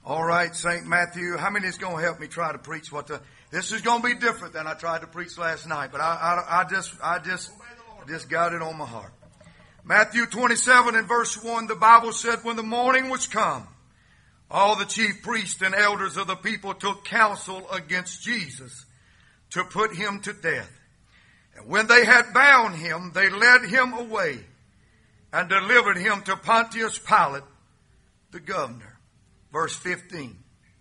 All right, St. Matthew, how many is going to help me try to preach this is going to be different than I tried to preach last night, but I just got it on my heart. Matthew 27 and verse 1, the Bible said, when the morning was come, all the chief priests and elders of the people took counsel against Jesus to put him to death. And when they had bound him, they led him away and delivered him to Pontius Pilate, the governor. Verse 15.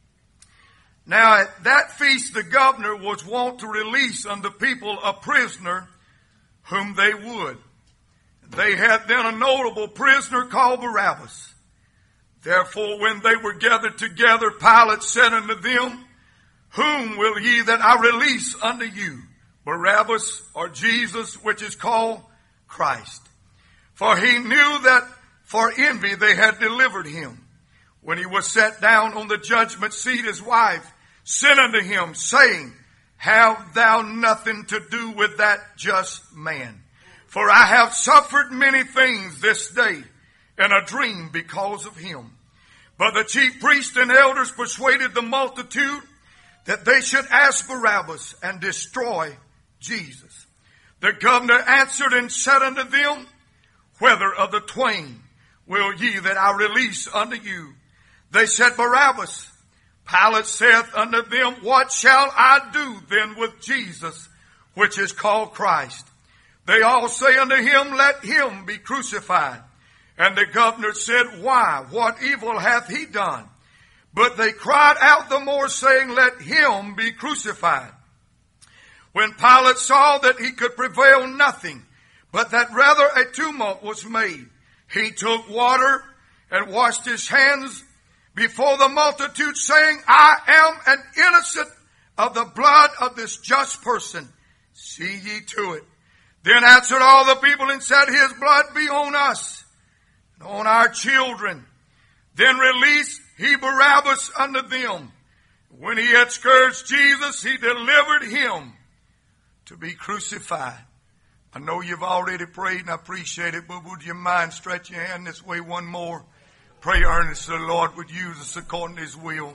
Now at that feast the governor was wont to release unto people a prisoner whom they would. They had then a notable prisoner called Barabbas. Therefore when they were gathered together, Pilate said unto them, whom will ye that I release unto you, Barabbas or Jesus, which is called Christ? For he knew that for envy they had delivered him. When he was set down on the judgment seat, his wife sent unto him, saying, have thou nothing to do with that just man? For I have suffered many things this day in a dream because of him. But the chief priests and elders persuaded the multitude that they should ask Barabbas and destroy Jesus. The governor answered and said unto them, whether of the twain will ye that I release unto you? They said, Barabbas. Pilate saith unto them, what shall I do then with Jesus, which is called Christ? They all say unto him, let him be crucified. And the governor said, why? What evil hath he done? But they cried out the more, saying, let him be crucified. When Pilate saw that he could prevail nothing, but that rather a tumult was made, he took water and washed his hands before the multitude, saying, I am an innocent of the blood of this just person. See ye to it. Then answered all the people and said, his blood be on us and on our children. Then released he Barabbas unto them. When he had scourged Jesus, he delivered him to be crucified. I know you've already prayed and I appreciate it, but would you mind stretch your hand this way one more? Pray earnestly the Lord would use us according to his will.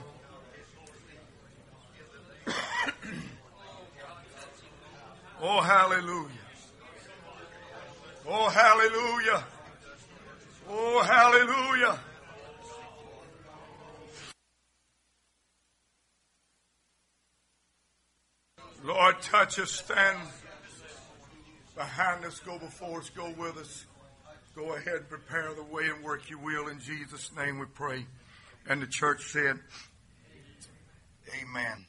Oh, hallelujah. Oh, hallelujah. Oh, hallelujah. Lord, touch us, stand behind us, go before us, go with us. Go ahead and prepare the way and work your will. In Jesus' name we pray. And the church said, amen.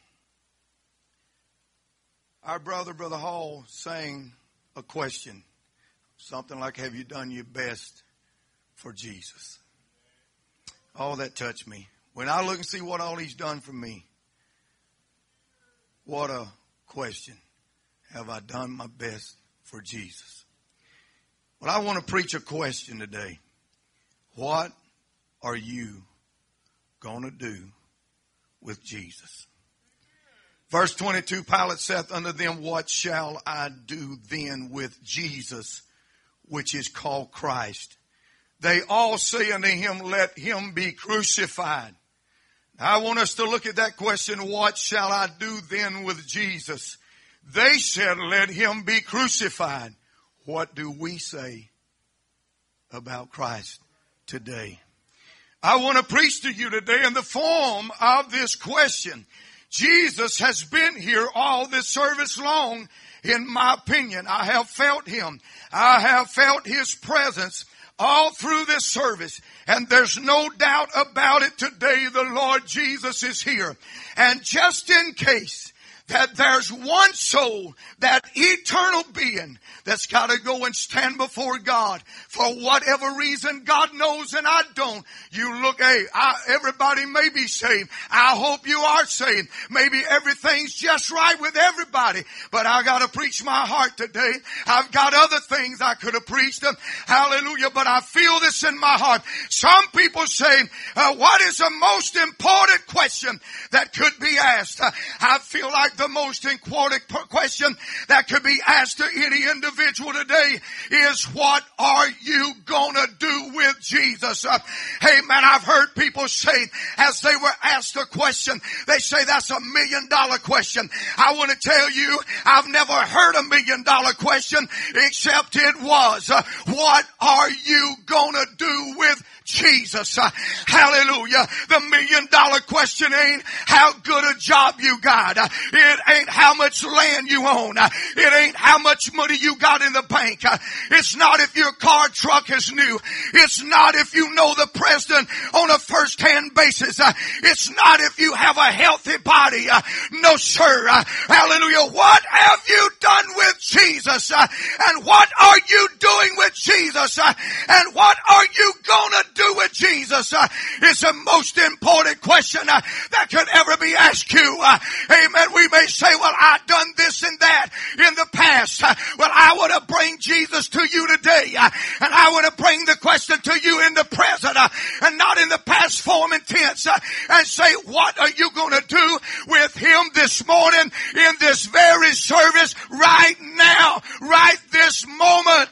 Our brother Hall, sang a question. Something like, have you done your best for Jesus? Oh, that touched me. When I look and see what all he's done for me, what a question. Have I done my best for Jesus? Well, I want to preach a question today. What are you going to do with Jesus? Verse 22, Pilate saith unto them, what shall I do then with Jesus, which is called Christ? They all say unto him, let him be crucified. Now, I want us to look at that question, what shall I do then with Jesus? They said, let him be crucified. What do we say about Christ today? I want to preach to you today in the form of this question. Jesus has been here all this service long. In my opinion, I have felt him. I have felt his presence all through this service. And there's no doubt about it today, the Lord Jesus is here. And just in case that there's one soul, that eternal being, that's got to go and stand before God for whatever reason. God knows and I don't. You look, everybody may be saved. I hope you are saved. Maybe everything's just right with everybody. But I got to preach my heart today. I've got other things I could have preached them. Hallelujah. But I feel this in my heart. Some people say, what is the most important question that could be asked? I feel like like the most important question that could be asked to any individual today is, what are you gonna do with Jesus? Hey man, I've heard people say, as they were asked a question, they say that's $1 million question. I want to tell you, I've never heard $1 million question, except it was, what are you gonna do with Jesus? Hallelujah. The $1 million question ain't how good a job you got. It ain't how much land you own. It ain't how much money you got in the bank. It's not if your car truck is new. It's not if you know the president on a first-hand basis. It's not if you have a healthy body. No, sir. Hallelujah. What have you done with Jesus? And what are you doing with Jesus? And what are you gonna do with Jesus? It's the most important question that could ever be asked you. Amen. We may say, well, I've done this and that in the past. Well, I want to bring Jesus to you today. And I want to bring the question to you in the present and not in the past form and tense. And say, what are you going to do with him this morning in this very service right now, right this moment?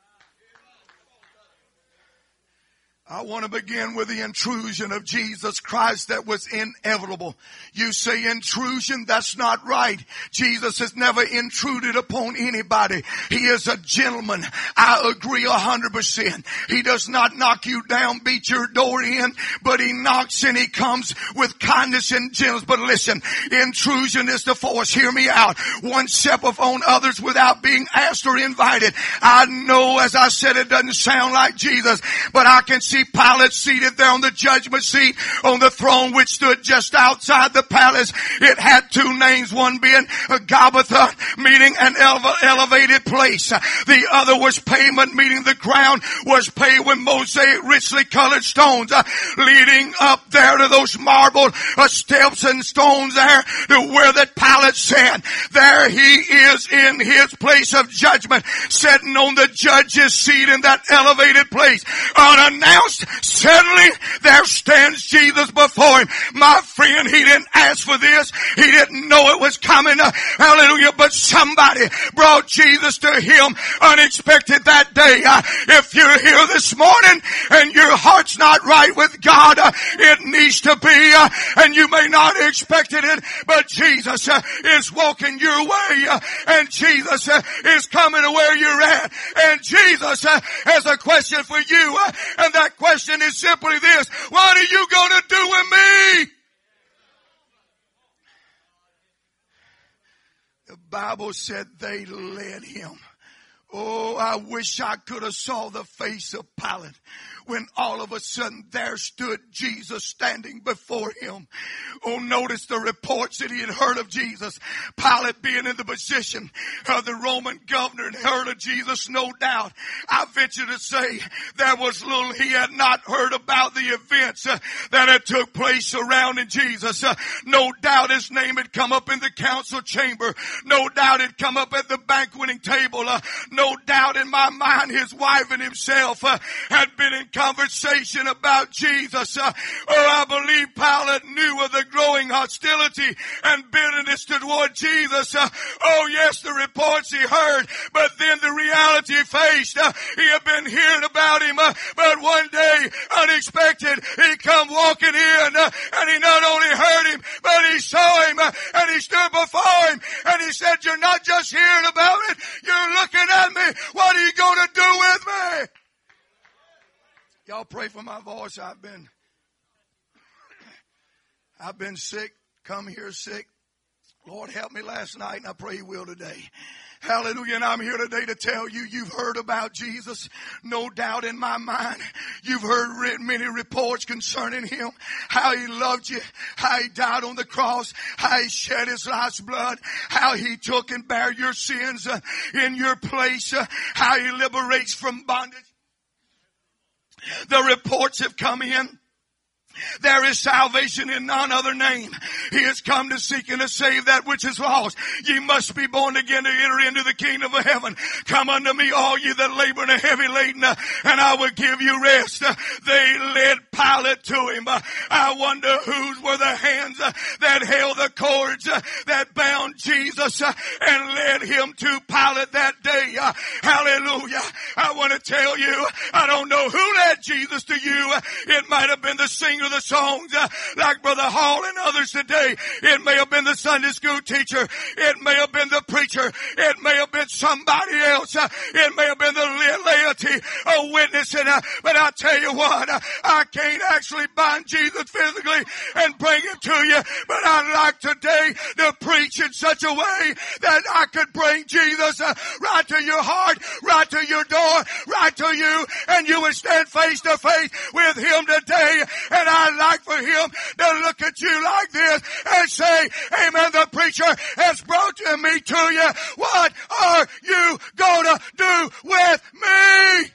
I want to begin with the intrusion of Jesus Christ that was inevitable. You say intrusion, that's not right. Jesus has never intruded upon anybody. He is a gentleman. I agree 100%. He does not knock you down, beat your door in, but he knocks and he comes with kindness and gentleness. But listen, intrusion is the force. Hear me out. One step upon others without being asked or invited. I know, as I said, it doesn't sound like Jesus, but I can see Pilate seated there on the judgment seat on the throne which stood just outside the palace. It had two names, one being Gabbatha, meaning an elevated place. The other was pavement, meaning the ground was paved with mosaic richly colored stones, leading up there to those marble steps and stones there to where that Pilate said, there he is in his place of judgment, sitting on the judge's seat in that elevated place, unannounced. Suddenly there stands Jesus before him. My friend, he didn't ask for this. He didn't know it was coming. Hallelujah. But somebody brought Jesus to him unexpected that day. If you're here this morning and your heart's not right with God, it needs to be, and you may not have expected it, but Jesus is walking your way, and Jesus is coming to where you're at, and Jesus has a question for you, and that question is simply this: what are you going to do with me? The Bible said they led him. Oh, I wish I could have saw the face of Pilate when all of a sudden there stood Jesus standing before him. Oh, notice the reports that he had heard of Jesus. Pilate being in the position of the Roman governor and heard of Jesus, no doubt. I venture to say there was little he had not heard about the events that had took place surrounding Jesus. No doubt his name had come up in the council chamber. No doubt it come up at the banqueting table. No doubt in my mind his wife and himself had been in conversation about Jesus. I believe Pilate knew of the growing hostility and bitterness toward Jesus. Yes, the reports he heard, but then the reality faced. He had been hearing about him, but one day, unexpected, he come walking in, and he not only heard him, but he saw him, and he stood before him, and he said, "You're not just hearing about it, you're looking at me. What are you going to do with me?" Y'all pray for my voice. I've been sick, come here sick. Lord help me last night, and I pray He will today. Hallelujah. And I'm here today to tell you, you've heard about Jesus. No doubt in my mind. You've heard many reports concerning Him. How He loved you. How He died on the cross. How He shed His life's blood. How He took and bare your sins in your place. How He liberates from bondage. The reports have come in. There is salvation in none other name. He has come to seek and to save that which is lost. Ye must be born again to enter into the kingdom of heaven. Come unto me, all ye that labor and are heavy laden, and I will give you rest. They led Pilate to him. I wonder whose were the hands that held the cords that bound Jesus and led him to Pilate that day. Hallelujah. I want to tell you, I don't know who led Jesus to you. It might have been the singer of the songs like Brother Hall and others today. It may have been the Sunday school teacher. It may have been the preacher. It may have been somebody else. It may have been the laity or witnessing. But I tell you what, I can't actually bind Jesus physically and bring him to you. But I'd like today to preach in such a way that I could bring Jesus right to your heart, right to your door, right to you, and you would stand face to face with him today. And I'd like for him to look at you like this and say, amen, the preacher has brought me to you. What are you gonna do with me?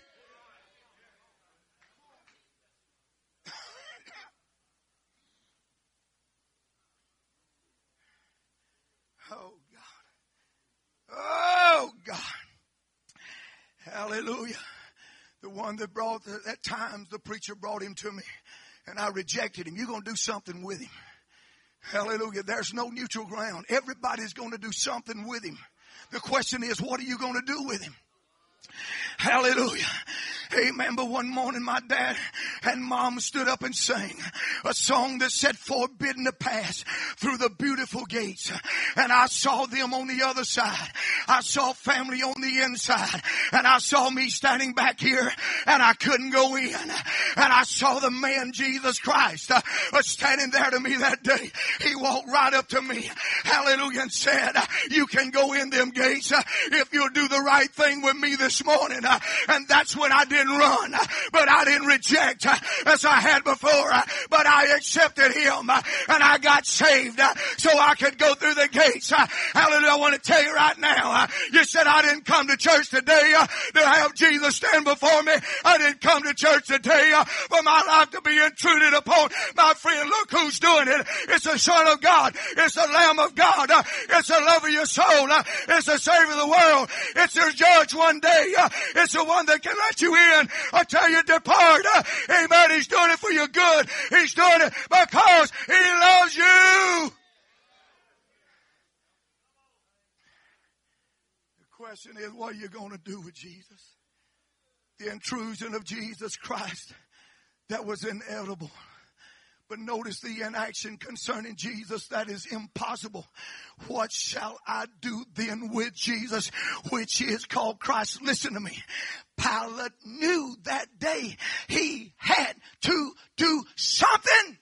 Oh God. Oh God. Hallelujah. The one that brought, at times the preacher brought him to me and I rejected him. You're going to do something with him. Hallelujah. There's no neutral ground. Everybody's going to do something with him. The question is, what are you going to do with him? Hallelujah. Amen. But one morning my dad and mom stood up and sang a song that said, forbidden to pass through the beautiful gates. And I saw them on the other side. I saw family on the inside. And I saw me standing back here and I couldn't go in. And I saw the man Jesus Christ standing there to me that day. He walked right up to me. Hallelujah. And said, you can go in them gates if you'll do the right thing with me this morning. And that's when I didn't run, but I didn't reject as I had before, but I accepted him and I got saved so I could go through the gates. Hallelujah. I want to tell you right now, you said I didn't come to church today to have Jesus stand before me. I didn't come to church today for my life to be intruded upon. My friend, look who's doing it. It's the Son of God. It's the Lamb of God. It's the love of your soul. It's the Savior of the world. It's your judge one day. It's the one that can let you in. I tell you, depart. Amen. He's doing it for your good. He's doing it because he loves you. The question is, what are you going to do with Jesus? The intrusion of Jesus Christ, that was inevitable. But notice the inaction concerning Jesus, that is impossible. What shall I do then with Jesus, which is called Christ? Listen to me. Pilate knew that day he had to do something.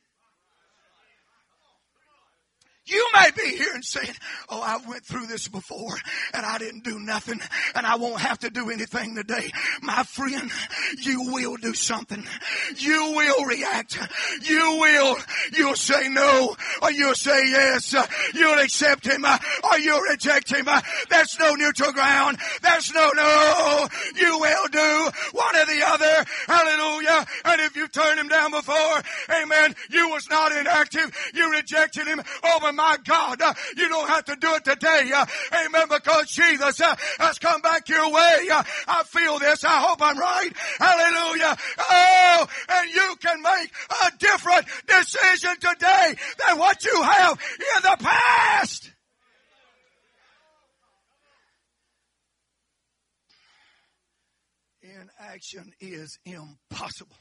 You may be here and saying, oh, I went through this before and I didn't do nothing and I won't have to do anything today. My friend, you will do something. You will react. You'll say no or you'll say yes. You'll accept him or you'll reject him. There's no neutral ground. There's no. You will do one or the other. Hallelujah. And if you turned him down before, amen, you was not inactive. You rejected him. Oh, my God, you don't have to do it today. Amen. Because Jesus has come back your way. I feel this. I hope I'm right. Hallelujah. Oh, and you can make a different decision today than what you have in the past. Inaction is impossible.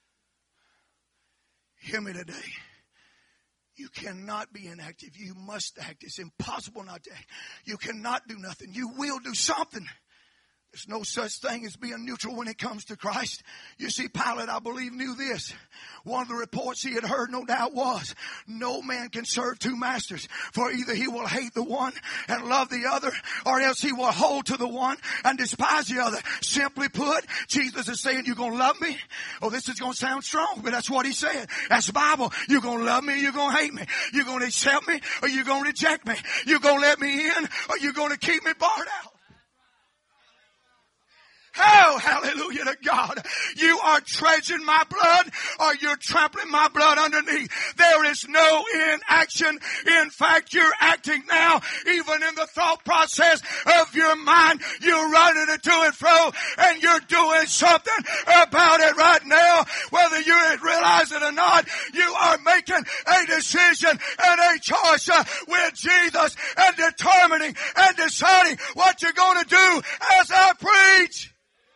Hear me today. You cannot be inactive. You must act. It's impossible not to act. You cannot do nothing. You will do something. There's no such thing as being neutral when it comes to Christ. You see, Pilate, I believe, knew this. One of the reports he had heard, no doubt, was no man can serve two masters. For either he will hate the one and love the other, or else he will hold to the one and despise the other. Simply put, Jesus is saying, you're going to love me? Oh, this is going to sound strong, but that's what he said. That's the Bible. You're going to love me, you're going to hate me. You're going to accept me, or you're going to reject me. You're going to let me in, or you're going to keep me barred out. Oh, hallelujah to God. You are treasuring my blood or you're trampling my blood underneath. There is no inaction. In fact, you're acting now, even in the thought process of your mind. You're running it to and fro and you're doing something about it right now. Whether you realize it or not, you are making a decision and a choice with Jesus and determining and deciding what you're going to do as I preach.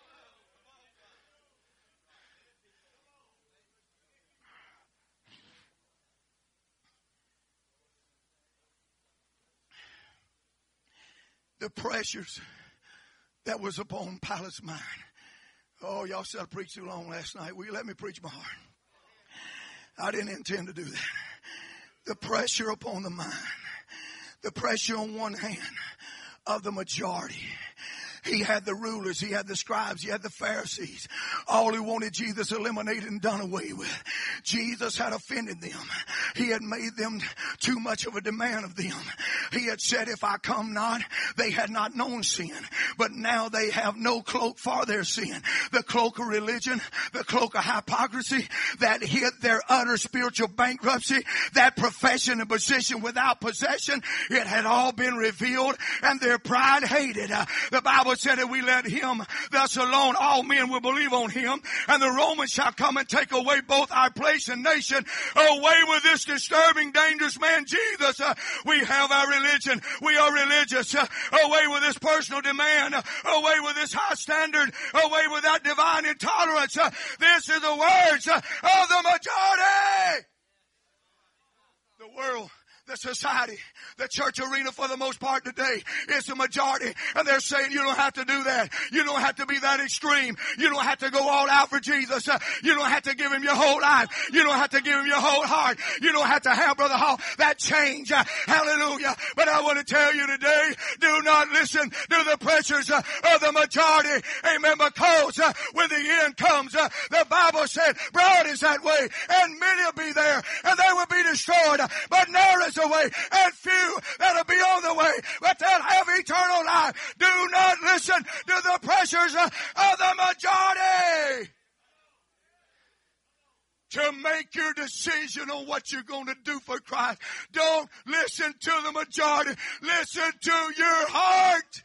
The pressures that was upon Pilate's mind. Oh, y'all said I preached too long last night. Will you let me preach my heart? I didn't intend to do that. The pressure upon the mind. The pressure on one hand of the majority. He had the rulers, he had the scribes, he had the Pharisees, all who wanted Jesus eliminated and done away with. Jesus had offended them. He had made them too much of a demand of them. He had said, if I come not, they had not known sin. But now they have no cloak for their sin. The cloak of religion, the cloak of hypocrisy that hid their utter spiritual bankruptcy, that profession and position without possession, it had all been revealed and their pride hated. The Bible said that we let him thus alone, all men will believe on him, and the Romans shall come and take away both our place and nation. Away with this disturbing, dangerous man, Jesus. We have our religion. We are religious. Away with this personal demand. Away with this high standard. Away with that divine intolerance. This is the words of the majority. The world, the society, the church arena for the most part today is the majority. And they're saying you don't have to do that. You don't have to be that extreme. You don't have to go all out for Jesus. You don't have to give him your whole life. You don't have to give him your whole heart. You don't have to have, Brother Hall, that change. Hallelujah. But I want to tell you today, do not listen to the pressures of the majority. Amen. Because when the end comes, the Bible said, broad is that way, and many will be there, and they will be destroyed. But narrow is the way, and few that'll be on the way, but they'll have eternal life. Do not listen to the pressures of the majority. To make your decision on what you're going to do for Christ, don't listen to the majority. Listen to your heart.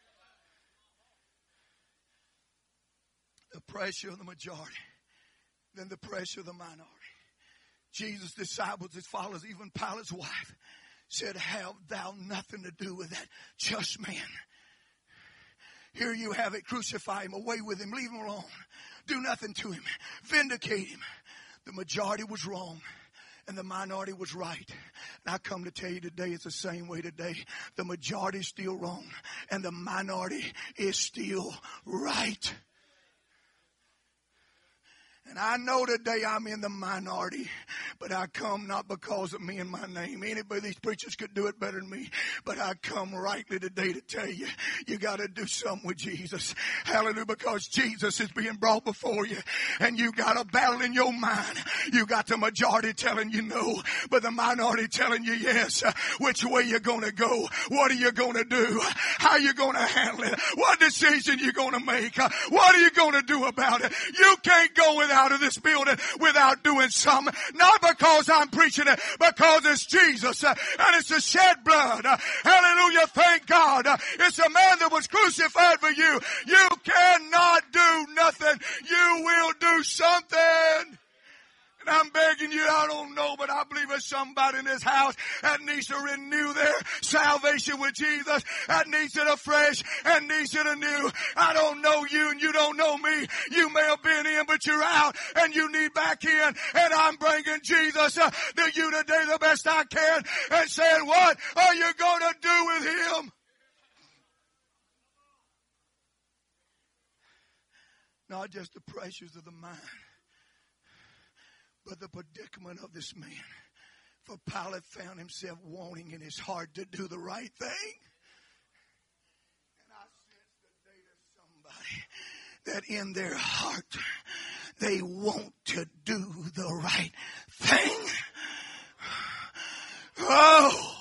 The pressure of the majority, then the pressure of the minority. Jesus' disciples, his followers, even Pilate's wife, said, have thou nothing to do with that just man. Here you have it. Crucify him. Away with him. Leave him alone. Do nothing to him. Vindicate him. The majority was wrong and the minority was right. And I come to tell you today, it's the same way today. The majority is still wrong and the minority is still right. And I know today I'm in the minority, but I come not because of me and my name. Anybody, these preachers could do it better than me, but I come rightly today to tell you, you got to do something with Jesus. Hallelujah, because Jesus is being brought before you, and you got a battle in your mind. You got the majority telling you no, but the minority telling you yes. Which way you going to go? What are you going to do? How are you going to handle it? What decision you going to make? What are you going to do about it? You can't go out of this building without doing something. Not because I'm preaching it, because it's Jesus and it's the shed blood. Hallelujah. Thank God. It's a man that was crucified for you. You cannot do nothing. You will do something. And I'm begging you, I don't know, but I believe there's somebody in this house that needs to renew their salvation with Jesus, that needs it afresh and needs it anew. I don't know you and you don't know me. You may have been in, but you're out and you need back in. And I'm bringing Jesus to you today the best I can and saying, what are you going to do with him? Not just the pressures of the mind, but the predicament of this man. For Pilate found himself wanting in his heart to do the right thing. And I sense today there's somebody that in their heart they want to do the right thing. Oh,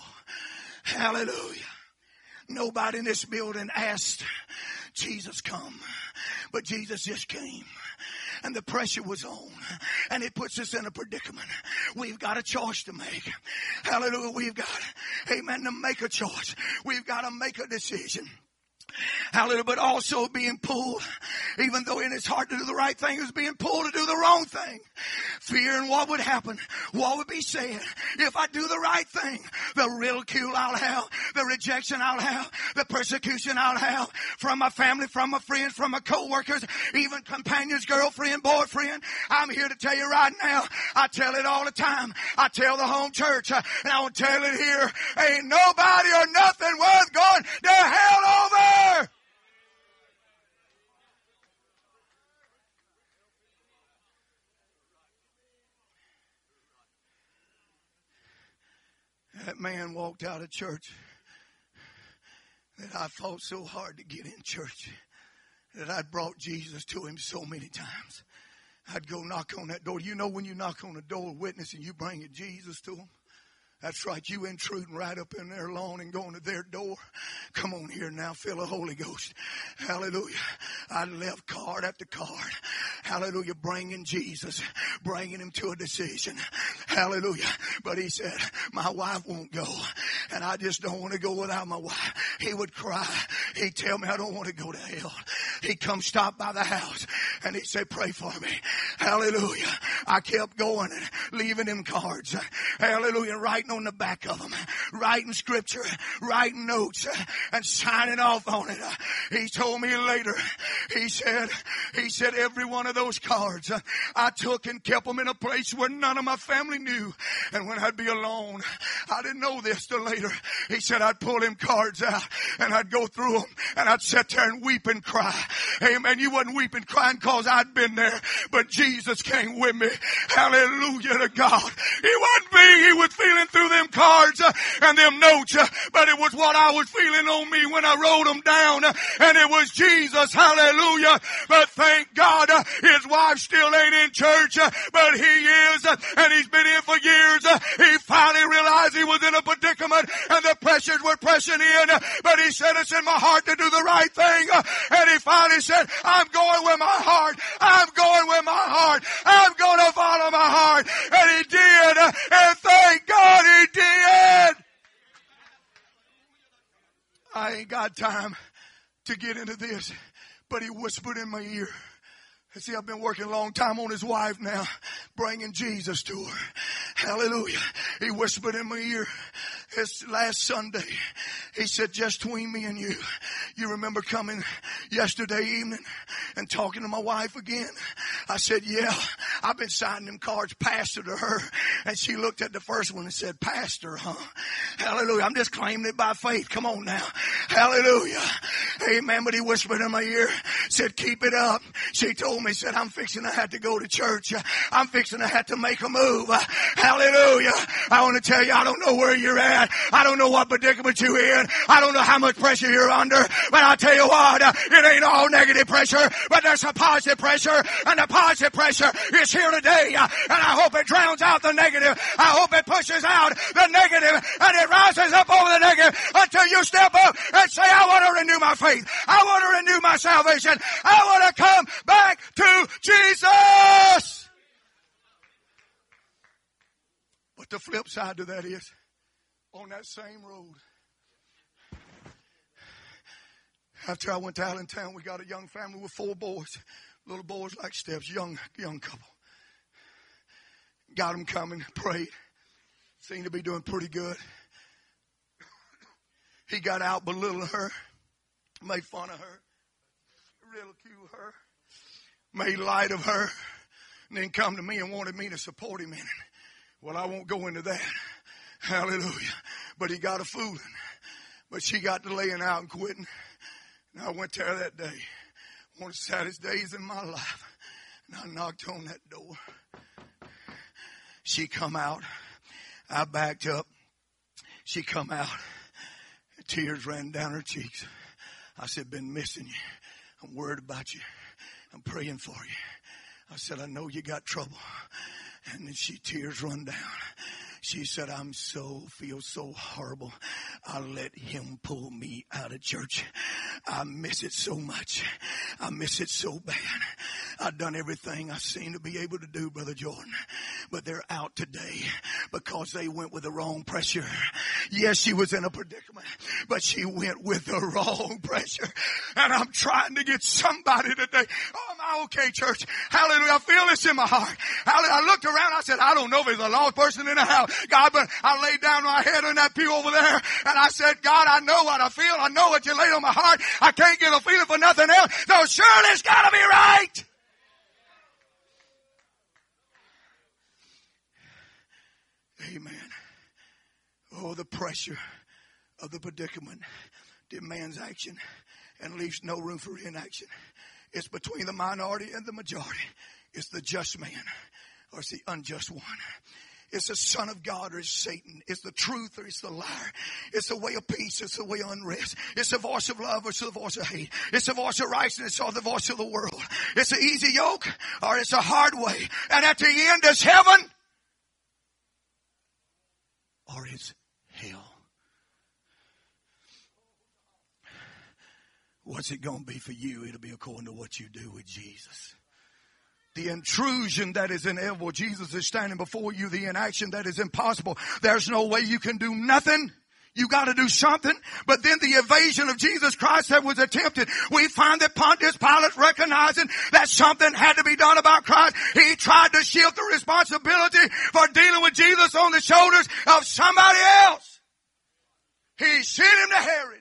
hallelujah. Nobody in this building asked Jesus come. But Jesus just came. And the pressure was on. And it puts us in a predicament. We've got a choice to make. Hallelujah. We've got, amen, to make a choice. We've got to make a decision. Hallelujah. But also being pulled, even though in his heart to do the right thing, is being pulled to do the wrong thing. Fearing what would happen, what would be said if I do the right thing. The ridicule I'll have, the rejection I'll have, the persecution I'll have from my family, from my friends, from my co-workers, even companions, girlfriend, boyfriend. I'm here to tell you right now, I tell it all the time. I tell the home church, and I will tell it here, ain't nobody or nothing worth going to hell over. That man walked out of church that I fought so hard to get in church, that I'd brought Jesus to him so many times. I'd go knock on that door. You know when you knock on the door witnessing, you bringing Jesus to them? That's right. You intruding right up in their lawn and going to their door. Come on here now. Feel the Holy Ghost. Hallelujah. I left card after card. Hallelujah. Bringing Jesus. Bringing him to a decision. Hallelujah. But he said, my wife won't go. And I just don't want to go without my wife. He would cry. He'd tell me I don't want to go to hell. He'd come stop by the house. And he'd say, pray for me. Hallelujah. I kept going and leaving him cards. Hallelujah. Writing on the back of them, writing scripture, writing notes, and signing off on it. He told me later, he said every one of those cards I took and kept them in a place where none of my family knew. And when I'd be alone, I didn't know this till later. He said I'd pull them cards out and I'd go through them and I'd sit there and weep and cry. Amen. You wasn't weeping, crying cause I'd been there, but Jesus came with me. Hallelujah to God. He wasn't me. He was feeling through them cards and them notes, but it was what I was feeling on me when I wrote them down, and it was Jesus. Hallelujah. But thank God his wife still ain't in church, but he is, and he's been in for years. He finally realized he was in a predicament and the pressures were pressing in, but he said, it's in my heart to do the right thing. And he finally said, I'm going with my heart. I'm going with my heart. I'm going to follow my heart. And he did, and thank God he did. I ain't got time to get into this, but he whispered in my ear. See, I've been working a long time on his wife now, bringing Jesus to her. Hallelujah. He whispered in my ear this last Sunday. He said, just between me and you. You remember coming yesterday evening and talking to my wife again? I said, yeah, I've been signing them cards, pastor, to her. And she looked at the first one and said, pastor, huh? Hallelujah. I'm just claiming it by faith. Come on now. Hallelujah. Amen. But he whispered in my ear, said, keep it up. She told me, said, I'm fixing to have to go to church. I'm fixing to have to make a move. Hallelujah. I want to tell you, I don't know where you're at. I don't know what predicament you're in. I don't know how much pressure you're under. But I'll tell you what, it ain't all negative pressure, but there's some positive pressure. And the positive pressure is here today. And I hope it drowns out the negative. I hope it pushes out the negative and it rises up over the negative until you step up and say, I want to renew my faith. I want to renew my salvation. I want to come back to Jesus. But the flip side to that is, on that same road, after I went to Allentown, we got a young family with 4 boys. Little boys like steps, young couple. Got them coming, prayed. Seemed to be doing pretty good. He got out belittling her, made fun of her, ridiculed her, made light of her, and then come to me and wanted me to support him in it. Well, I won't go into that. Hallelujah. But he got a fooling. But she got to laying out and quitting. And I went there that day. One of the saddest days in my life. And I knocked on that door. She come out. I backed up. She come out. Tears ran down her cheeks. I said, been missing you. I'm worried about you. I'm praying for you. I said, I know you got trouble. And then tears run down. She said, feel so horrible. I let him pull me out of church. I miss it so much. I miss it so bad. I've done everything I seem to be able to do, Brother Jordan. But they're out today because they went with the wrong pressure. Yes, she was in a predicament, but she went with the wrong pressure. And I'm trying to get somebody today. Oh, am I okay, church? Hallelujah. I feel this in my heart. Hallelujah. I looked around. I said, I don't know if there's a lost person in the house, God, but I laid down my head on that pew over there and I said, God, I know what I feel. I know what you laid on my heart. I can't get a feeling for nothing else. So surely it's got to be right. Amen. Oh, the pressure of the predicament demands action and leaves no room for inaction. It's between the minority and the majority. It's the just man or it's the unjust one. It's the Son of God or it's Satan. It's the truth or it's the liar. It's the way of peace. It's the way of unrest. It's the voice of love or it's the voice of hate. It's the voice of righteousness or the voice of the world. It's the easy yoke or it's a hard way. And at the end is heaven or it's hell. What's it going to be for you? It'll be according to what you do with Jesus. The intrusion that is inevitable. Jesus is standing before you. The inaction that is impossible. There's no way you can do nothing. You got to do something. But then the evasion of Jesus Christ that was attempted. We find that Pontius Pilate, recognizing that something had to be done about Christ, he tried to shift the responsibility for dealing with Jesus on the shoulders of somebody else. He sent him to Herod.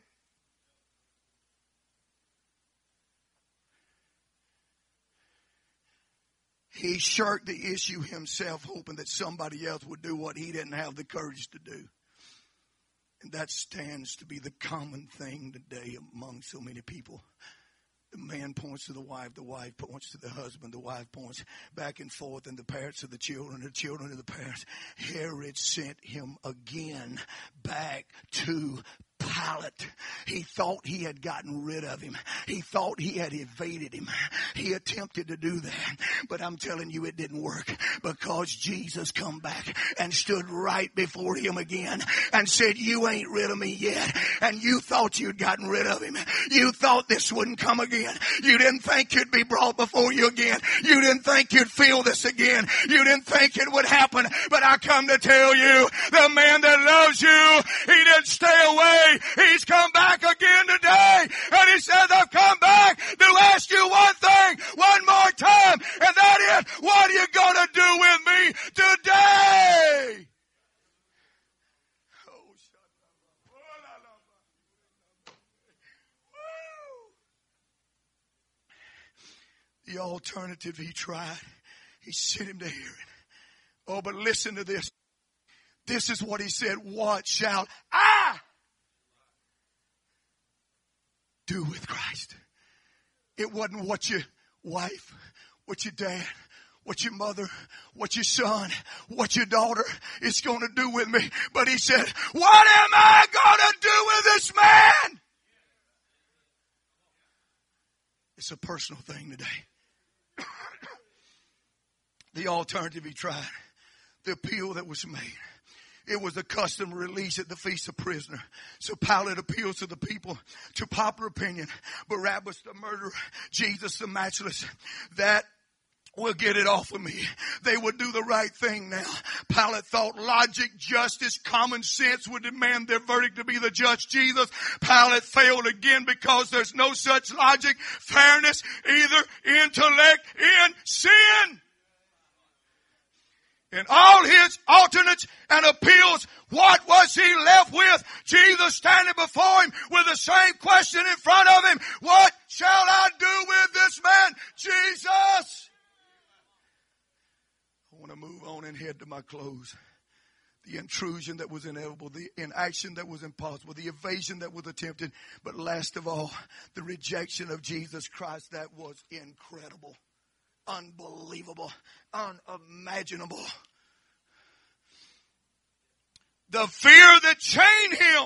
He shirked the issue himself, hoping that somebody else would do what he didn't have the courage to do. And that stands to be the common thing today among so many people. The man points to the wife points to the husband, the wife points back and forth, and the parents to the children to the parents. Herod sent him again back to Pilate. He thought he had gotten rid of him. He thought he had evaded him. He attempted to do that. But I'm telling you, it didn't work, because Jesus come back and stood right before him again and said, you ain't rid of me yet. And you thought you'd gotten rid of him. You thought this wouldn't come again. You didn't think you'd be brought before you again. You didn't think you'd feel this again. You didn't think it would happen. But I come to tell you, the man that loves you, he didn't stay away. He's come back again today. And he says, I've come back to ask you one thing one more time. And that is, what are you going to do with me today? The alternative he tried, he sent him to Herod. Oh, but listen to this. This is what he said. What shall I do with Christ? It wasn't what your wife, what your dad, what your mother, what your son, what your daughter is going to do with me. But he said, what am I going to do with this man? It's a personal thing today. The alternative he tried, the appeal that was made. It was a custom release at the feast of prisoner. So Pilate appeals to the people, to popular opinion. Barabbas the murderer, Jesus the matchless. That will get it off of me. They would do the right thing now. Pilate thought logic, justice, common sense would demand their verdict to be the judge Jesus. Pilate failed again because there's no such logic, fairness, either intellect in sin. In all his alternates and appeals, what was he left with? Jesus standing before him with the same question in front of him. What shall I do with this man, Jesus? I want to move on and head to my close. The intrusion that was inevitable, the inaction that was impossible, the evasion that was attempted, but last of all, the rejection of Jesus Christ that was incredible. Unbelievable, unimaginable. The fear that chained him.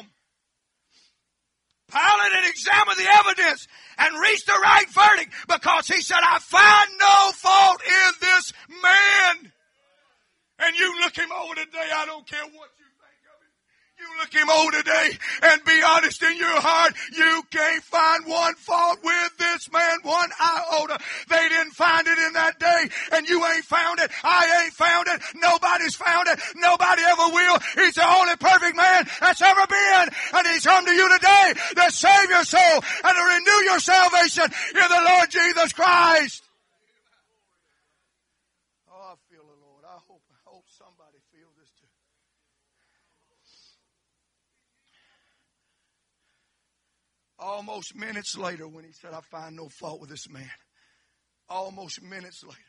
Pilate had examined the evidence and reached the right verdict, because he said, I find no fault in this man. And you look him over today, I don't care what you think of him. You look him over today and be honest in your heart. You can't find one fault with this man, one iota. They didn't find it in that day, and you ain't found it. I ain't found it. Nobody's found it. Nobody ever will. He's the only perfect man that's ever been. And he's come to you today to save your soul and to renew your salvation in the Lord Jesus Christ. Oh, I feel the Lord. I hope somebody feels this too. Almost minutes later, when he said, I find no fault with this man. Almost minutes later,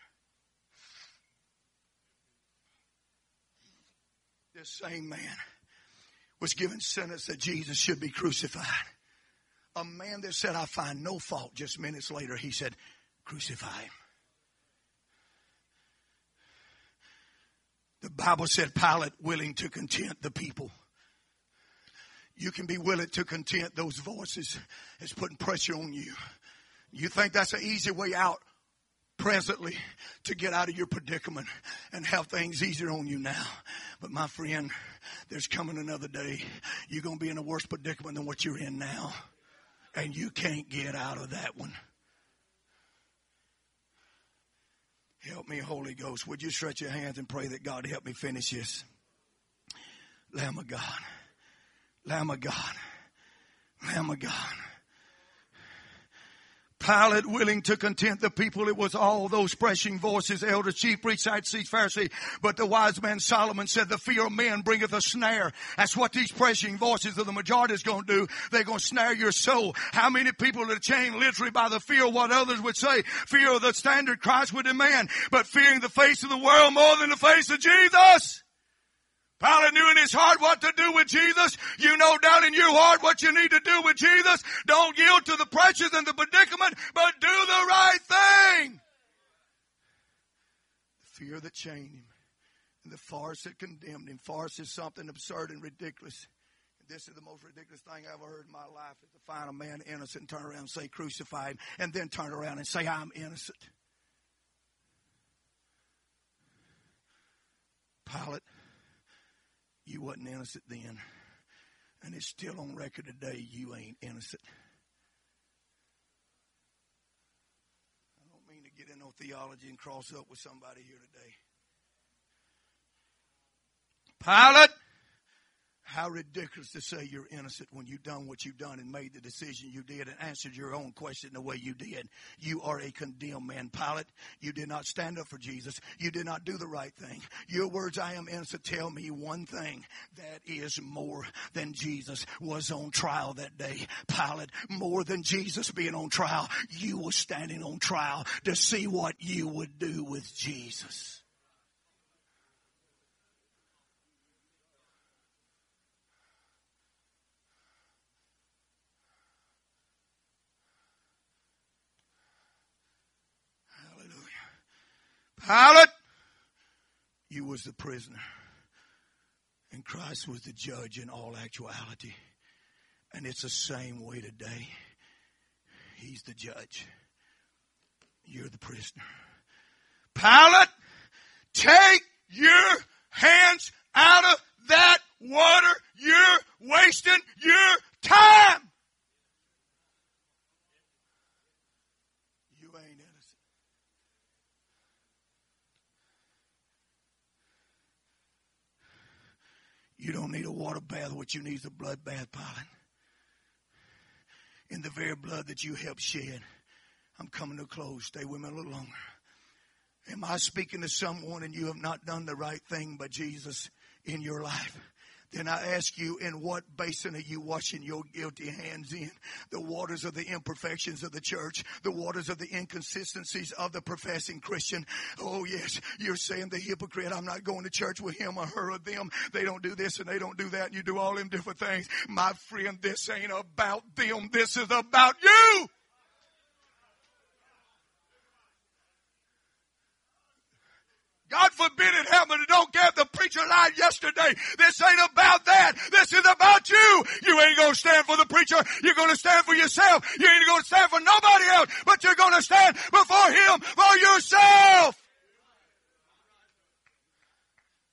this same man was given sentence that Jesus should be crucified. A man that said, I find no fault, just minutes later, he said, crucify him. The Bible said Pilate willing to content the people. You can be willing to content those voices that's putting pressure on you. You think that's an easy way out presently to get out of your predicament and have things easier on you now. But my friend, there's coming another day. You're going to be in a worse predicament than what you're in now. And you can't get out of that one. Help me, Holy Ghost. Would you stretch your hands and pray that God help me finish this? Lamb of God. Lamb of God. Lamb of God. Pilate willing to content the people. It was all those pressing voices, elders, chief priests, Sadducees, Pharisees. But the wise man Solomon said, the fear of men bringeth a snare. That's what these pressing voices of the majority is going to do. They're going to snare your soul. How many people are chained literally by the fear of what others would say? Fear of the standard Christ would demand. But fearing the face of the world more than the face of Jesus. Pilate knew in his heart what to do with Jesus. You know down in your heart what you need to do with Jesus. Don't yield to the pressures and the predicament, but do the right thing. The fear that chained him and the farce that condemned him. Farce is something absurd and ridiculous. This is the most ridiculous thing I ever heard in my life, is to find a man innocent and turn around and say crucify him, and then turn around and say I'm innocent. Pilate, you wasn't innocent then, and it's still on record today you ain't innocent. I don't mean to get into theology and cross up with somebody here today. Pilate, how ridiculous to say you're innocent when you've done what you've done and made the decision you did and answered your own question the way you did. You are a condemned man. Pilate, you did not stand up for Jesus. You did not do the right thing. Your words, I am innocent, tell me one thing. That is more than Jesus was on trial that day. Pilate, more than Jesus being on trial, you were standing on trial to see what you would do with Jesus. Pilate, you was the prisoner, and Christ was the judge in all actuality. And it's the same way today. He's the judge. You're the prisoner. Pilate, take your hands out of that water. You're wasting your time. You ain't innocent. You don't need a water bath. What you need is a blood bath, Pilate. In the very blood that you helped shed. I'm coming to a close. Stay with me a little longer. Am I speaking to someone and you have not done the right thing by Jesus in your life? Then I ask you, in what basin are you washing your guilty hands in? The waters of the imperfections of the church, the waters of the inconsistencies of the professing Christian. Oh yes, you're saying the hypocrite, I'm not going to church with him or her or them. They don't do this and they don't do that, and you do all them different things. My friend, this ain't about them. This is about you. God forbid it happened. Don't get the preacher lied yesterday. This ain't about that. This is about you. You ain't going to stand for the preacher. You're going to stand for yourself. You ain't going to stand for nobody else, but you're going to stand before him for yourself.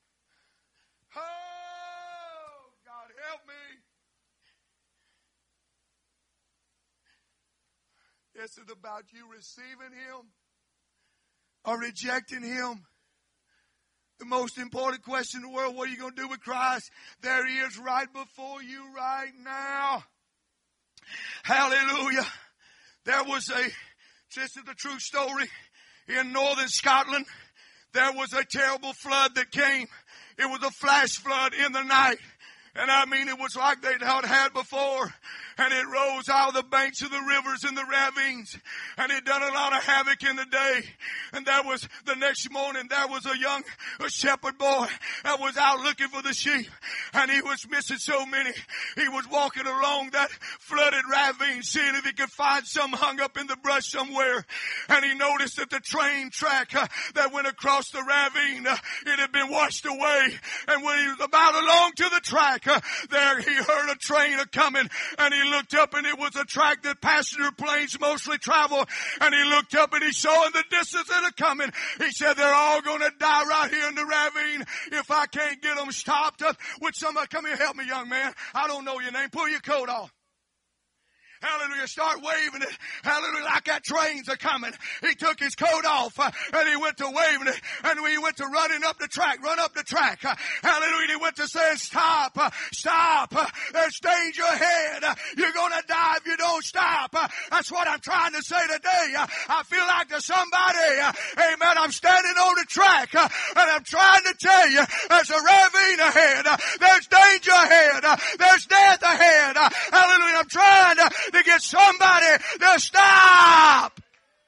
This is about you receiving Him or rejecting Him. The most important question in the world, what are you going to do with Christ? There He is right before you right now. Hallelujah. There was this is the true story, in northern Scotland. There was a terrible flood that came. It was a flash flood in the night. And I mean, it was like they'd not had before. And it rose out of the banks of the rivers and the ravines. And it done a lot of havoc in the day. And there was, the next morning, there was a shepherd boy that was out looking for the sheep. And he was missing so many. He was walking along that flooded ravine, seeing if he could find some hung up in the brush somewhere. And he noticed that the train track that went across the ravine, it had been washed away. And when he was about along to the track, there he heard a train a-coming, and he looked up, and it was a track that passenger planes mostly travel. And he looked up, and he saw in the distance it a-coming. He said, they're all going to die right here in the ravine if I can't get them stopped. Would somebody come here, help me, young man? I don't know your name. Pull your coat off. Hallelujah. Start waving it. Hallelujah. Like that train's a-coming. He took his coat off and he went to waving it. And he went to running up the track. Run up the track. Hallelujah. And he went to saying, stop. Stop. There's danger ahead. You're going to die if you don't stop. That's what I'm trying to say today. I feel like to somebody, amen, I'm standing on the track and I'm trying to tell you there's a ravine ahead. There's danger ahead. There's death ahead. Hallelujah. I'm trying to get somebody to stop.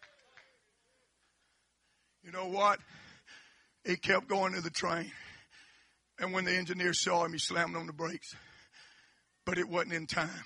You know what? He kept going to the train. And when the engineer saw him, he slammed on the brakes. But it wasn't in time.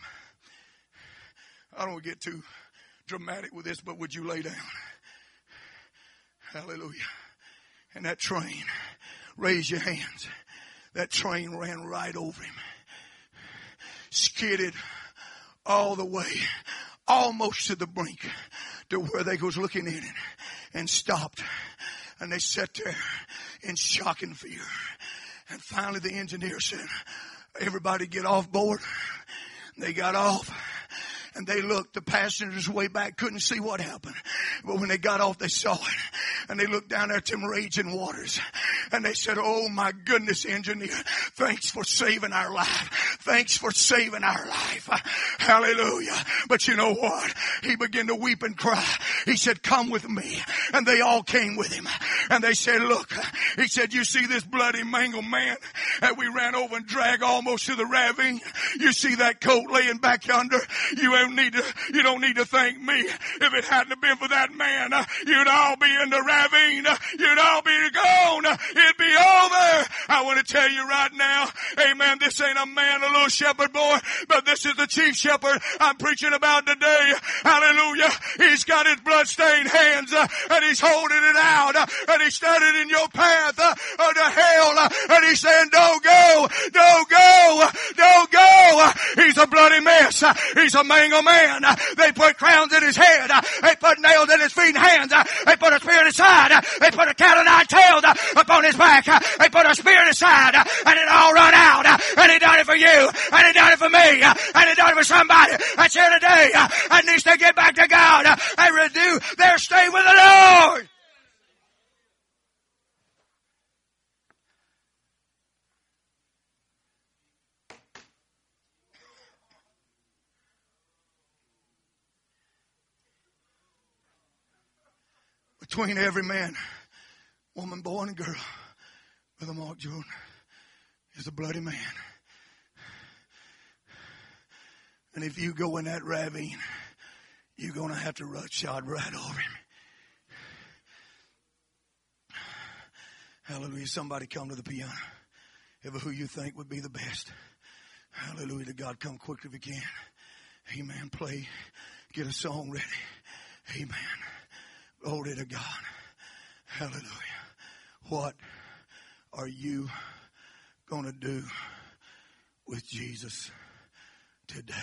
I don't want to get too dramatic with this, but would you lay down? Hallelujah. And that train, raise your hands. That train ran right over him. Skidded all the way, almost to the brink, to where they was looking in it, and stopped. And they sat there in shock and fear. And finally the engineer said, everybody get off board. They got off. And they looked, the passengers way back couldn't see what happened. But when they got off, they saw it. And they looked down at them raging waters. And they said, oh my goodness, engineer, thanks for saving our life. Thanks for saving our life. Hallelujah. But you know what? He began to weep and cry. He said, come with me. And they all came with him. And they said, look, he said, you see this bloody mangled man that we ran over and dragged almost to the ravine? You see that coat laying back yonder? You don't need to thank me. If it hadn't have been for that man, you'd all be in the ravine. You'd all be gone. It'd be over. I want to tell you right now, amen, this ain't a man, a little shepherd boy, but this is the chief shepherd I'm preaching about today. Hallelujah. He's got his bloodstained hands and he's holding it out and he's standing in your path to hell and he's saying, don't go, don't go, don't go. He's a bloody mess. He's a mangled man. They put crowns in his head. They put nails in his feet and hands. They put a spear in his side. They put a cat o' nine tails upon his back. They put a spear in his side and it all run out. And he done it for you. And he done it for me. And he done it for somebody that's here today and needs to get back to God and renew their stay with the Lord. Between every man, woman, boy, and girl, Brother Mark Jordan is a bloody man. And if you go in that ravine, you're going to have to run shot right over him. Hallelujah. Somebody come to the piano. Ever who you think would be the best. Hallelujah. To God, come quickly if you can. Amen. Play. Get a song ready. Amen. Glory to God. Hallelujah. What are you going to do with Jesus today?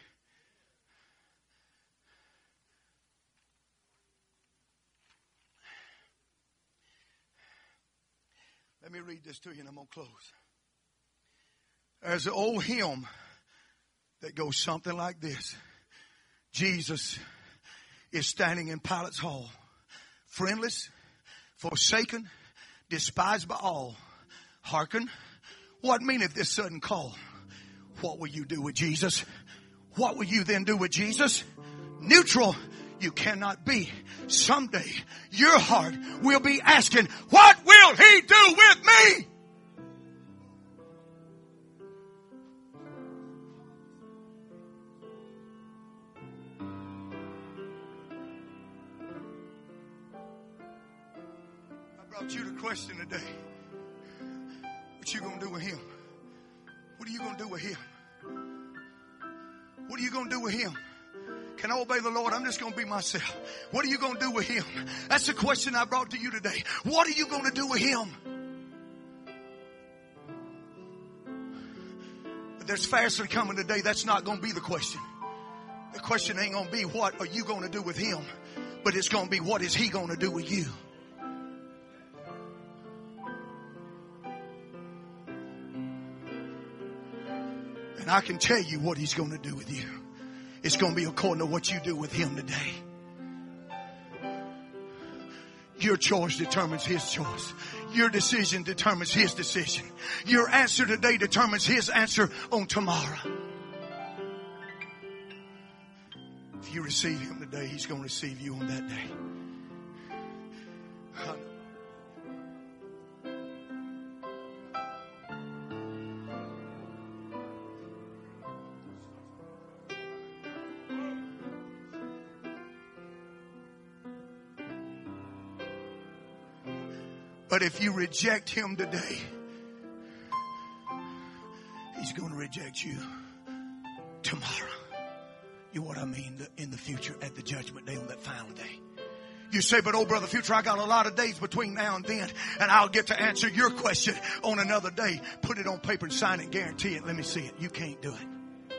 Let me read this to you and I'm going to close. There's an old hymn that goes something like this. Jesus is standing in Pilate's hall, friendless, forsaken, despised by all. Hearken, what meaneth this sudden call? What will you do with Jesus? What will you then do with Jesus? Neutral you cannot be. Someday your heart will be asking, what will he do with me? I brought you the question today. What you going to do with him? What are you going to do with him? What are you going to do with him? Can I obey the Lord? I'm just going to be myself. What are you going to do with him? That's the question I brought to you today. What are you going to do with him? But there's faster coming today. That's not going to be the question. The question ain't going to be what are you going to do with him? But it's going to be what is he going to do with you? And I can tell you what he's going to do with you. It's going to be according to what you do with him today. Your choice determines his choice. Your decision determines his decision. Your answer today determines his answer on tomorrow. If you receive him today, he's going to receive you on that day. But if you reject him today, he's going to reject you tomorrow. You know what I mean? In the future, at the judgment day, on that final day. You say, but oh, Brother Future, I got a lot of days between now and then, and I'll get to answer your question on another day. Put it on paper and sign it, guarantee it. Let me see it. You can't do it.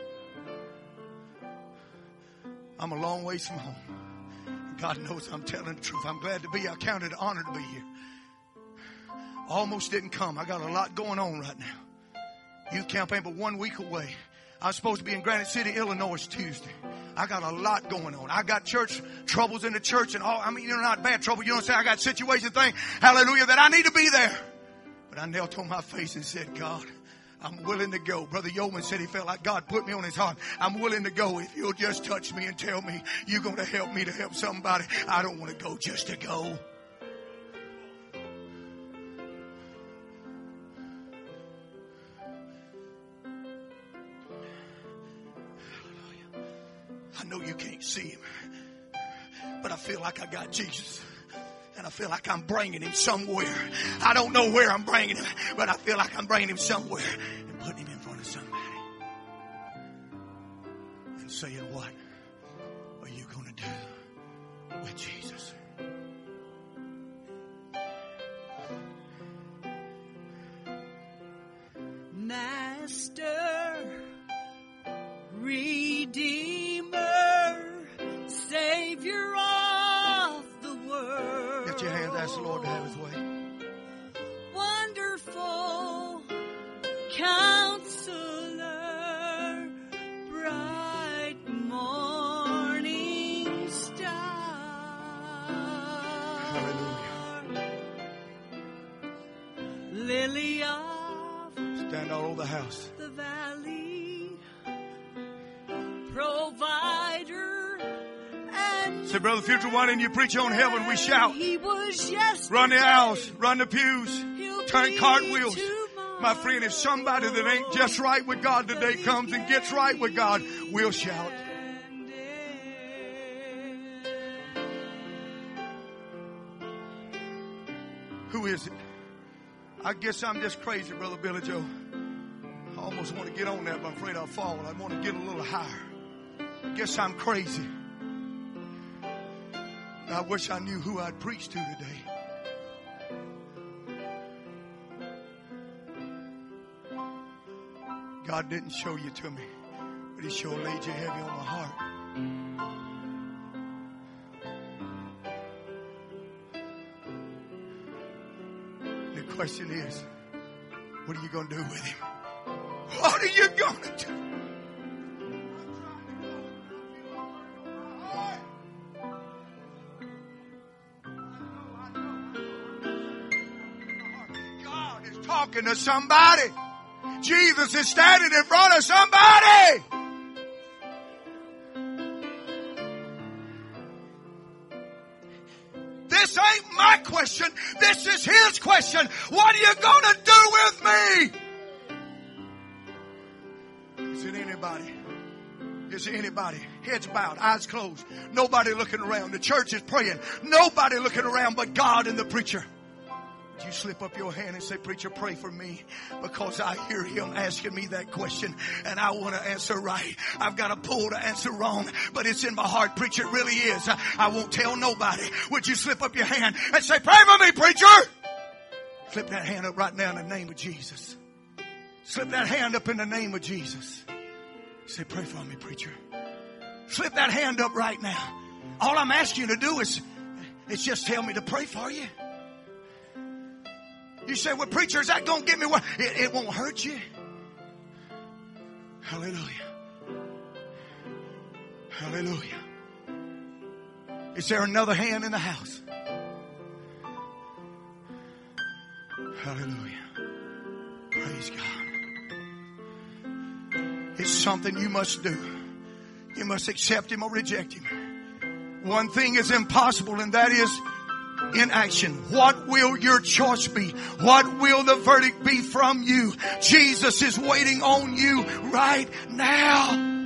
I'm a long ways from home. God knows I'm telling the truth. I'm glad to be here. I count it an honor to be here. Almost didn't come. I got a lot going on right now. Youth camp ain't but 1 week away. I was supposed to be in Granite City, Illinois Tuesday. I got a lot going on. I got church troubles in the church and all. I mean, not bad trouble. You know what I'm saying? I got situation thing. Hallelujah. That I need to be there. But I knelt on my face and said, God, I'm willing to go. Brother Yeoman said he felt like God put me on his heart. I'm willing to go if you'll just touch me and tell me you're going to help me to help somebody. I don't want to go just to go. I know you can't see him, but I feel like I got Jesus. And I feel like I'm bringing him somewhere. I don't know where I'm bringing him, but I feel like I'm bringing him somewhere and putting him in front of somebody. And saying, what are you going to do with Jesus? Master, Redeemer, Savior of the world. Lift your hands, ask the Lord to have his way. Wonderful Counselor, bright morning star. Hallelujah. Lily of Stand all over the house. the valley, provider and Say, Brother Future, why didn't you preach on heaven? We shout. he was yesterday. Run the aisles, run the pews, He'll turn be cartwheels. tomorrow. My friend, if somebody that ain't just right with God today comes and gets right with God, we'll shout. Who is it? I guess I'm just crazy, Brother Billy Joe. I almost want to get on that, but I'm afraid I'll fall. I want to get a little higher. I guess I'm crazy. I wish I knew who I'd preach to today. God didn't show you to me, but he sure laid you heavy on my heart. The question is, what are you going to do with him? What are you going to do? talking to somebody. Jesus is standing in front of somebody. This ain't my question. This is His question. What are you going to do with me? Is it anybody? Is there anybody? Heads bowed, eyes closed. Nobody looking around. The church is praying. Nobody looking around but God and the preacher. Would you slip up your hand and say, preacher, pray for me, because I hear him asking me that question and I want to answer right. I've got a pull to answer wrong, but it's in my heart. Preacher, it really is. I won't tell nobody. Would you slip up your hand and say, pray for me, preacher? Slip that hand up right now in the name of Jesus. Slip that hand up in the name of Jesus. Say, pray for me, preacher. Slip that hand up right now. All I'm asking you to do is just tell me to pray for you. You say, well, preacher, is that going to get me what? It won't hurt you. Hallelujah. Hallelujah. Is there another hand in the house? Hallelujah. Praise God. It's something you must do. You must accept him or reject him. One thing is impossible, and that is inaction. What will your choice be? What will the verdict be from you? Jesus is waiting on you right now.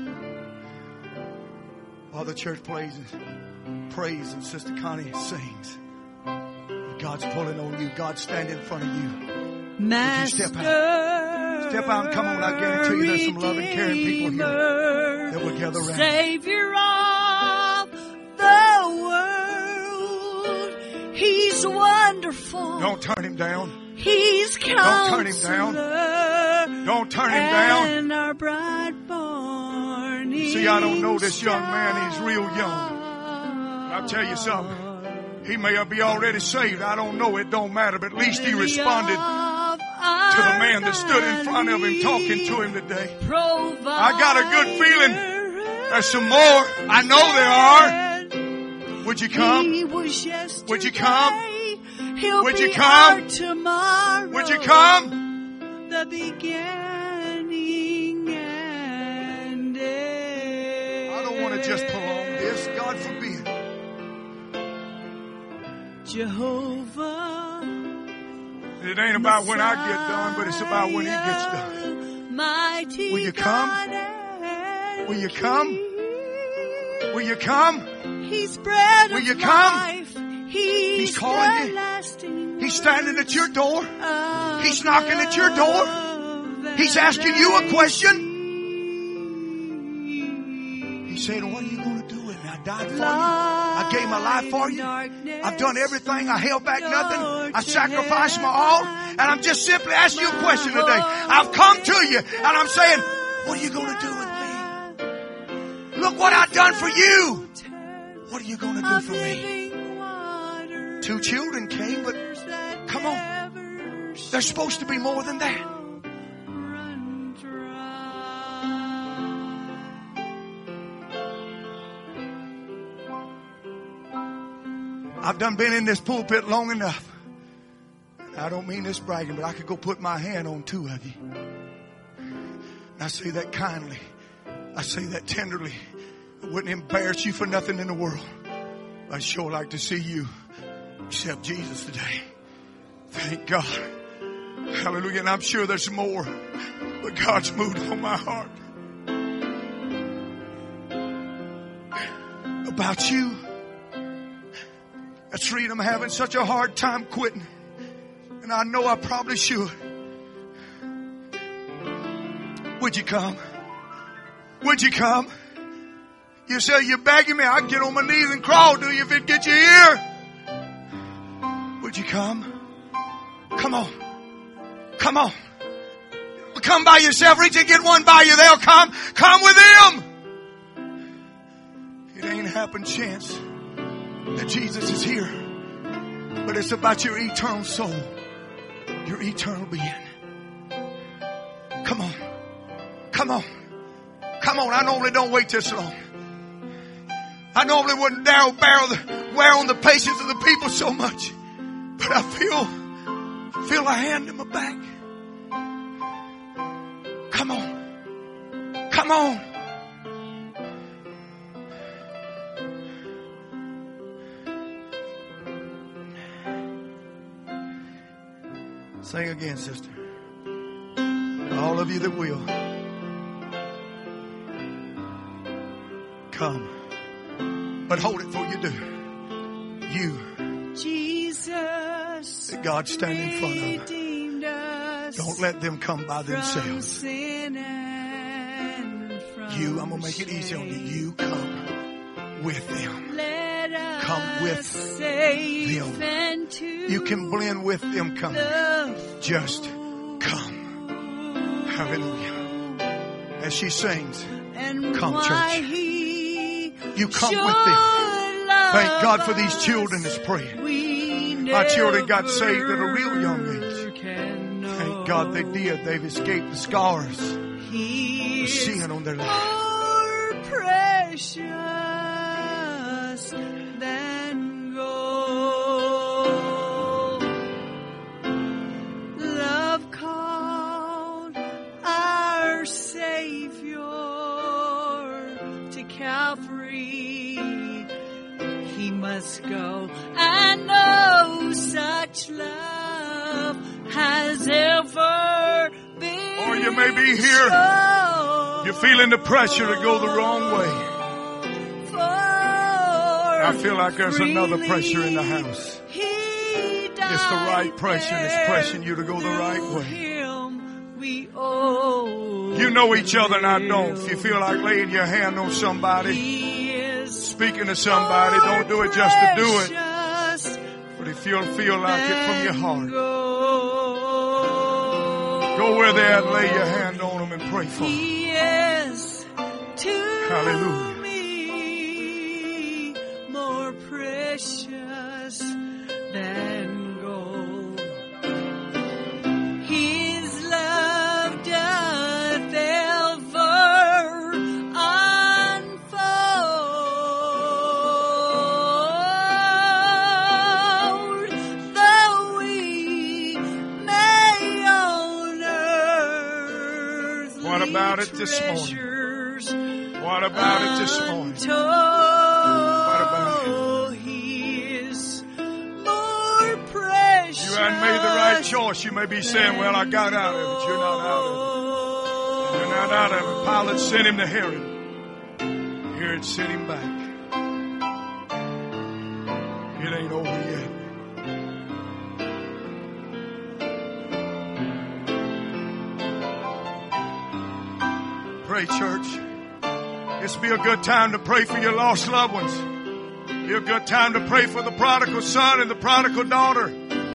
While the church prays and Sister Connie sings, God's pulling on you. God's standing in front of you. Master, step out and come on. I guarantee you there's some loving, caring people here that will gather around. Savior of the world, He's wonderful. Don't turn him down. He's Don't turn him down. Don't turn him down. And our bright morning. See, I don't know this young man. He's real young. I'll tell you something. He may be already saved. I don't know. It don't matter. But at least he responded to the man that stood in front of him talking to him today. I got a good feeling there's some more. I know there are. Would you come? Would you come? Would you come? Tomorrow, would you come? The beginning and end. I don't want to just prolong this. God forbid. Jehovah. It ain't about when I get done, but it's about when he gets done. Mighty will you come? Will you come? Will you come? He's bread will you of come? Life. He's calling you. He's standing at your door. He's knocking at your door. He's asking you a question. He's saying, what are you going to do with me? I died for you. I gave my life for you. I've done everything. I held back nothing. I sacrificed my all. And I'm just simply asking you a question today. I've come to you and I'm saying, what are you going to do with me? Look what I've done for you. What are you going to do for me? 2 children came, but come on. There's supposed to be more than that. I've done been in this pulpit long enough. I don't mean this bragging, but I could go put my hand on 2 of you. And I say that kindly. I say that tenderly. I wouldn't embarrass you for nothing in the world. I'd sure like to see you accept Jesus today. Thank God. Hallelujah. And I'm sure there's more. But God's moved on my heart. About you. That's reason I'm having such a hard time quitting. And I know I probably should. Would you come? Would you come? You say you're begging me. I'd get on my knees and crawl to you if it'd get you here. Would you come? Come on. Come on. Come by yourself. Reach and get one by you. They'll come. Come with them. It ain't happened chance that Jesus is here. But it's about your eternal soul. Your eternal being. Come on. Come on. Come on. I normally don't wait this long. I normally wouldn't wear on the patience of the people so much. But I feel a hand in my back. Come on. Come on. Sing again, sister. All of you that will. Come. But hold it before you do. You. Jesus. That God stand in front of. Redeemed us. Don't let them come by from themselves. sin and from You, I'm going to make it easy on you. shame. You come with them. Let us Come with safe them. into You can blend with them coming. the Just come. Hallelujah. As she sings, and come, why church. He you come should with them. love Thank God for these us. children that's praying. We Our children got saved at a real young never age. can know. Thank God they did. They've escaped the scars He of is sin on their life. more precious than gold. Love called our Savior to Calvary. He must go, and no such love has ever been. Or you may be here. You're feeling the pressure to go the wrong way. I feel like there's another pressure in the house. It's the right pressure that's pressing you to go the right way. You know each other and I don't. If you feel like laying your hand on somebody, speaking to somebody, don't do it just to do it. But if you'll feel like it from your heart, go where they're at, lay your hand on them and pray for them. He is to Hallelujah. me more precious than gold. His love doth ever unfold, though we may on earth What about it this morning? treasures What about it this morning? What about He is more precious. You hadn't made the right choice. You may be saying, well, I got out of it. You're not out of it. You're not out of it. Pilate sent him to Herod. Herod sent him back. It ain't over yet. Pray, church. This be a good time to pray for your lost loved ones. Be a good time to pray for the prodigal son and the prodigal daughter.